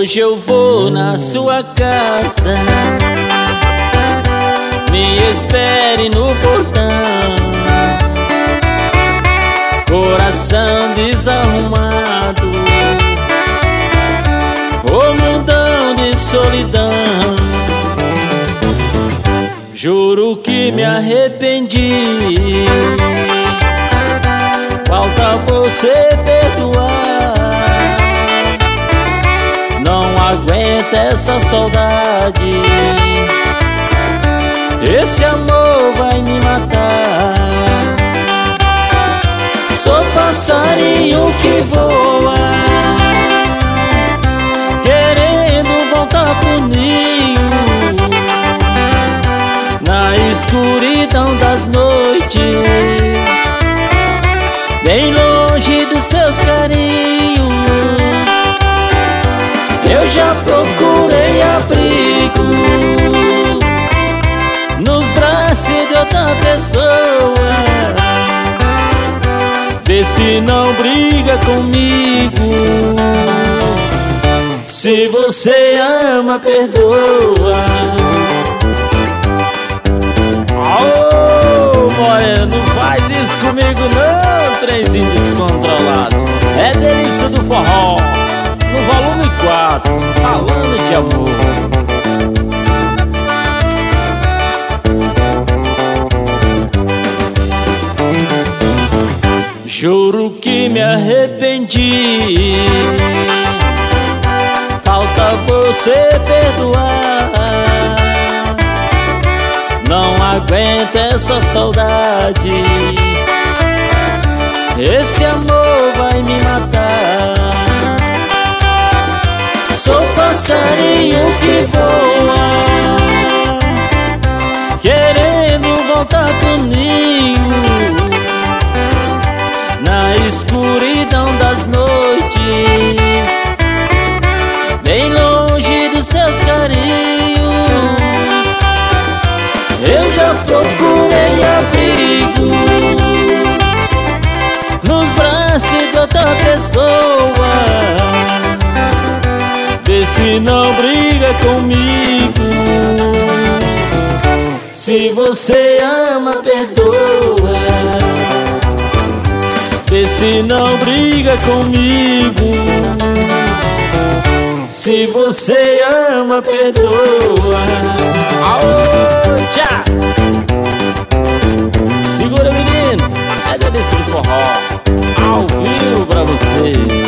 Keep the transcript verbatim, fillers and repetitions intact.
Hoje eu vou na sua casa, me espere no portão. Coração desarrumado, ô mundão de solidão. Juro que me arrependi, falta você perdoar. Não aguento essa saudade, esse amor vai me matar. Sou passarinho que voa, querendo voltar pro ninho, na escuridão das noites, bem longe dos seus carinhos. Eu já procurei abrigo nos braços de outra pessoa, vê se não briga comigo. Se você ama, perdoa. Ô, morena, não faz isso comigo não, trenzinho descontrolado. É delícia do forró, no volume quatro, falando de amor. Juro que me arrependi, falta você perdoar. Não aguento essa saudade, esse amor vai me matar. Sou passarinho que voa, querendo voltar pro ninho, na escuridão das noites, bem longe dos seus carinhos. Eu já procurei abrigo nos braços de outra pessoa, vê se não briga comigo. Se você ama, perdoa, vê se não briga comigo. Se você ama, perdoa. Aô, tchau! Segura, menino, é delícia do forró, ao vivo pra vocês.